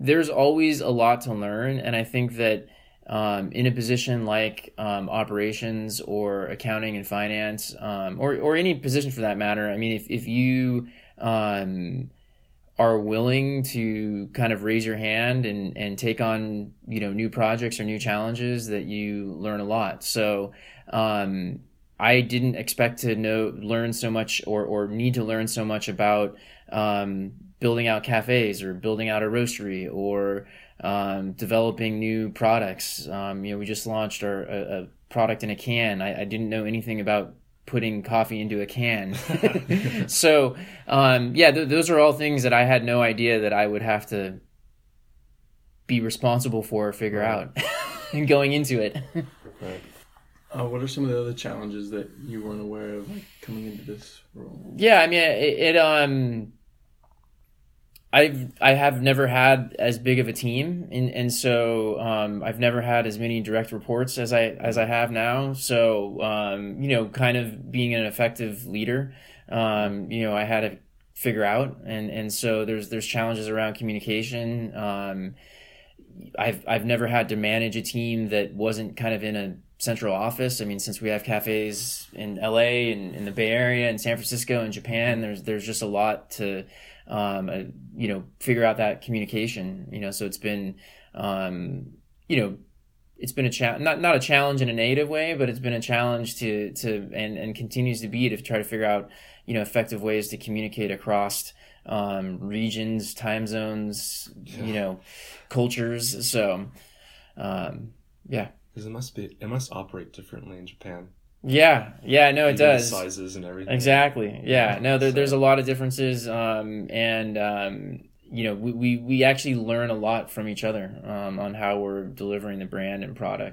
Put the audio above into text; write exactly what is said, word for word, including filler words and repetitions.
there's always a lot to learn, and I think that um, in a position like um, operations or accounting and finance, um, or or any position for that matter, I mean, if if you um, are willing to kind of raise your hand and and take on, you know, new projects or new challenges, that you learn a lot. So um, I didn't expect to know learn so much or or need to learn so much about um, building out cafes or building out a roastery or um, developing new products. Um, you know, we just launched our a, a product in a can. I, I didn't know anything about putting coffee into a can. So, um, yeah, th- those are all things that I had no idea that I would have to be responsible for or figure Right. out and going into it. Right. Uh, what are some of the other challenges that you weren't aware of, like, coming into this role? Yeah, I mean, it, it um, I've I have never had as big of a team, and and so um, I've never had as many direct reports as I as I have now. So um, you know, kind of being an effective leader, um, you know, I had to figure out, and and so there's there's challenges around communication. Um, I've I've never had to manage a team that wasn't kind of in a central office. I mean, since we have cafes in L A and in the Bay Area and San Francisco and Japan, there's there's just a lot to um, uh, you know, figure out that communication. You know, so it's been um, you know, it's been a cha- not not a challenge in a negative way, but it's been a challenge to to and and continues to be to try to figure out, you know, effective ways to communicate across um, regions, time zones, you know, cultures. So um, yeah. Because it must be, it must operate differently in Japan. Yeah, yeah, no, it Even the does. sizes and everything. Exactly. Yeah, no, there, So- there's a lot of differences, um, and um, you know, we, we we actually learn a lot from each other um, on how we're delivering the brand and product.